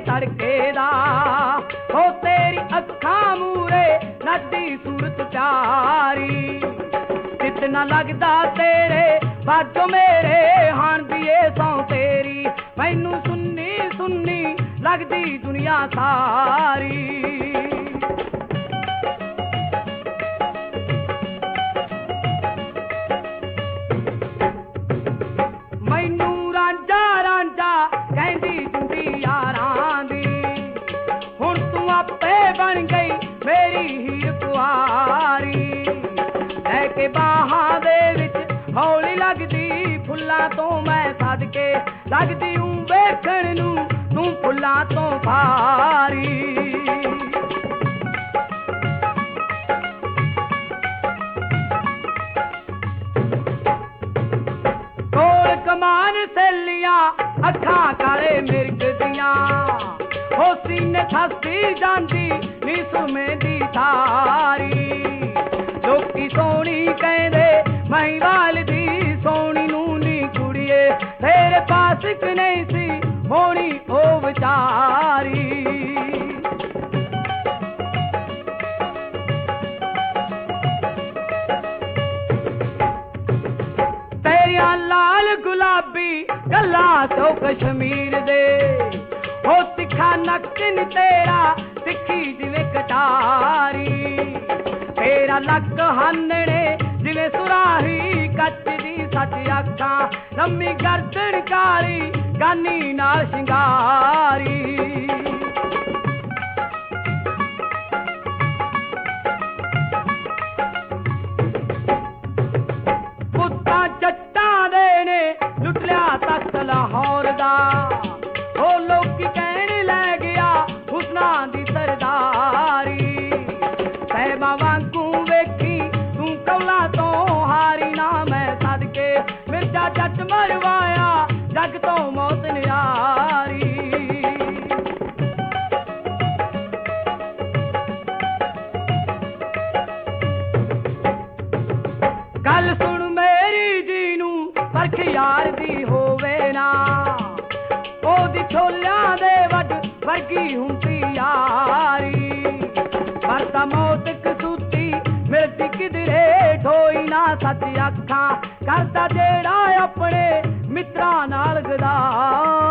तड़के दा हो तेरी अखां मूरे नचदी सूरत प्यारी चित न लगदा तेरे बाजो मेरे हान दिए सौ तेरी मैनू सुन्नी सुन्नी लगदी दुनिया सारी मैनू रांझा रांझा कहंदी जुंदी यारां दी हुण तू आपे बन गई मेरी हीर कुआरी लैके बाहां दे विच हौली लगदी फुल्लां तो मैं सदके लगदी हूं वेखण नू तू फुल्लां तो भारी कमान सहेलियां अखां काले मिर्ग दियां हो सीने थसदी जांदी नी सुमे दी थारी लोकी सोहनी कहंदे महिवाल दी सोहनी नू नी कुड़िए तेरे पास क नहीं सी होनी ओ विचारी लाल गुलाबी गला तो कश्मीर दे हो तिखा नक्न तेरा तिखी जिवे कटारी तेरा लक हानने जिवे सुराही कच दी सच अखां लम्मी गर्दन काली गानी नाल शिंगारी लुट लिया तख्त लाहौर दा ओ लोकी कहण लै गया हुस्ना दी सरदारी सहबा वांगू वेखी तू कौला तो हारी ना मैं सदके मिर्जा जट मरवाया जग तो मौत न्यारी गल सुन मेरी जी नू परख यार दी होवे ना ओदी छोलियां दे वड वर्गी हुंदी यारी मरता मौत कसूती मिलती किधरे ढोई ना सच अखां करदा जेड़ा अपने मित्रां नाल गदारी